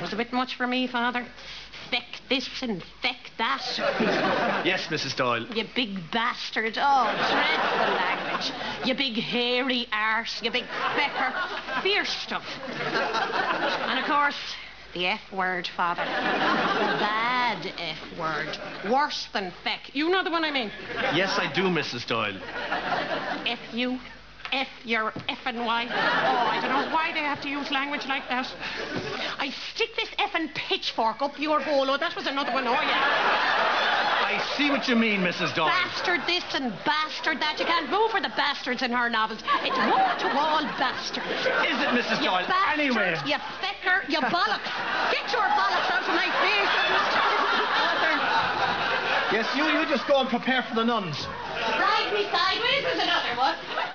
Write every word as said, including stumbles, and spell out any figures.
was a bit much for me, Father. Feck this and feck that. Yes, Missus Doyle. You big bastard. Oh, dreadful language. You big hairy arse. You big fecker. Fierce stuff. And of course, the F word, Father. The bad F word. Worse than feck. You know the one I mean? Yes, I do, Missus Doyle. F you. F your effing wife. Oh, I don't know why they have to use language like that. I stick this effing pitchfork up your hole. Oh, that was another one. Oh, yeah. I see what you mean, Missus Doyle. Bastard this and bastard that. You can't move for the bastards in her novels. It's wall-to-wall bastards. Is it, Missus You Doyle? bastard, Anyway. you fecker, you bollocks. Get your bollocks out of my face. Yes, you, you just go and prepare for the nuns. Ride me sideways is another one.